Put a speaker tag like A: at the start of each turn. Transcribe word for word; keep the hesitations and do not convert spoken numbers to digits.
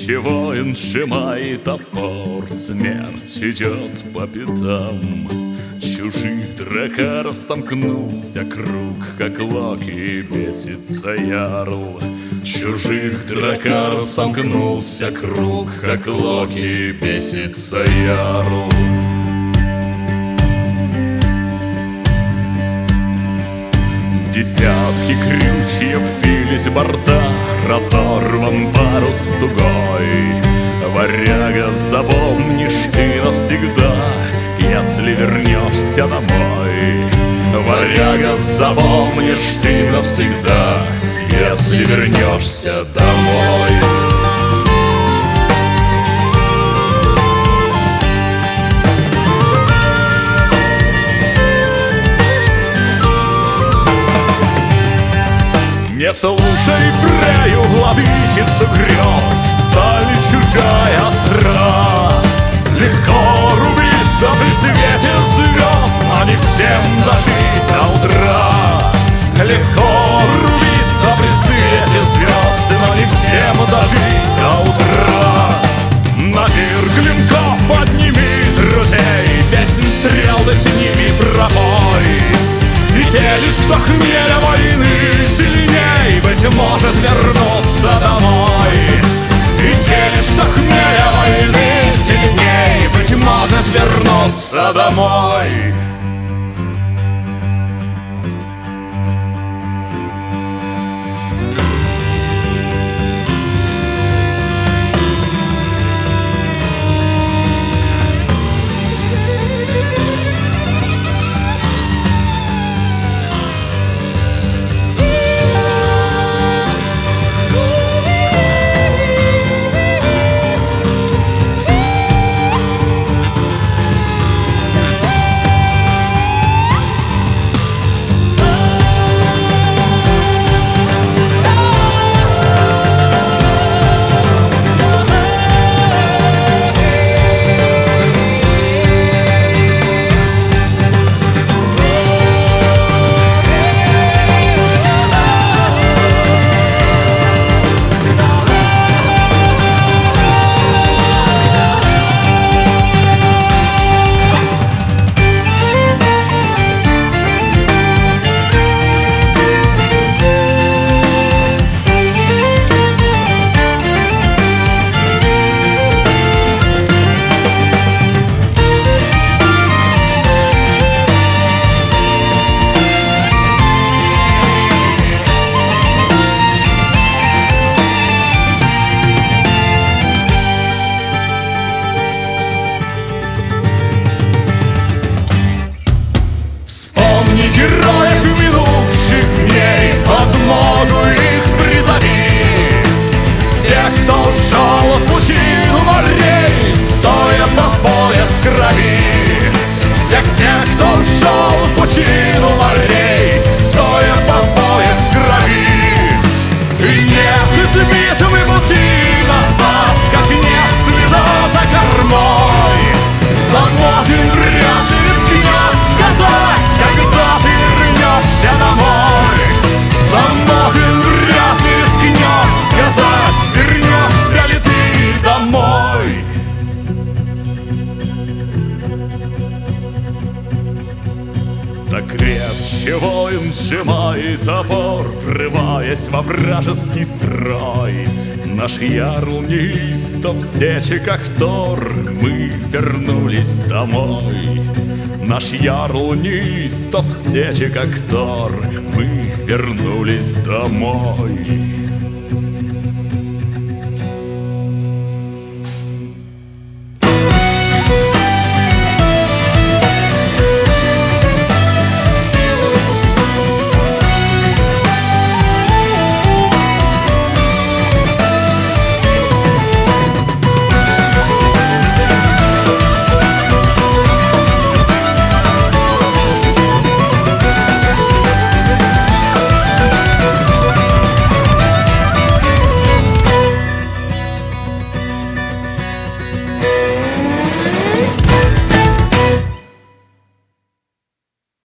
A: Крепче воин сжимает топор, смерть идет по пятам. Чужих дракаров сомкнулся круг, как Локи бесится ярл. Чужих дракаров сомкнулся круг, как Локи бесится ярл. Десятки крючьев впились в борта, разорван парус тугой. Варягов запомнишь ты навсегда, если вернешься домой. Варягов запомнишь ты навсегда, если вернешься домой. Не слушай Фрею, владычицу грез, стали чужая остра. Легко рубиться при свете звезд, но не всем дожить до утра. Легко рубиться при свете звезд, но не всем дожить до утра. На пир клинков подними друзей, песнь стрел да с ними пропой. И те лишь, кто хмеля войны сильней, быть может, вернуться домой. И те лишь, кто хмеля войны сильней, быть может, вернуться домой. Героев минувших дней, подмогу их призови. Всех, кто ушел в пучину морей, стоя по пояс в крови. Всех тех, кто ушел в пучину морей, стоя по пояс в крови. И нет избитым и пути назад, как нет следа за кормой. Замотин вряд ли рискнет сказать, когда ты вернешься домой. Замотин вряд ли рискнет сказать, вернешься ли ты домой. Так крепче воин сжимает топор, врываясь во вражеский строй. Наш ярл неистов в сече, как Тор, мы вернулись домой. Наш ярл неистов в сече, как Тор, мы вернулись домой.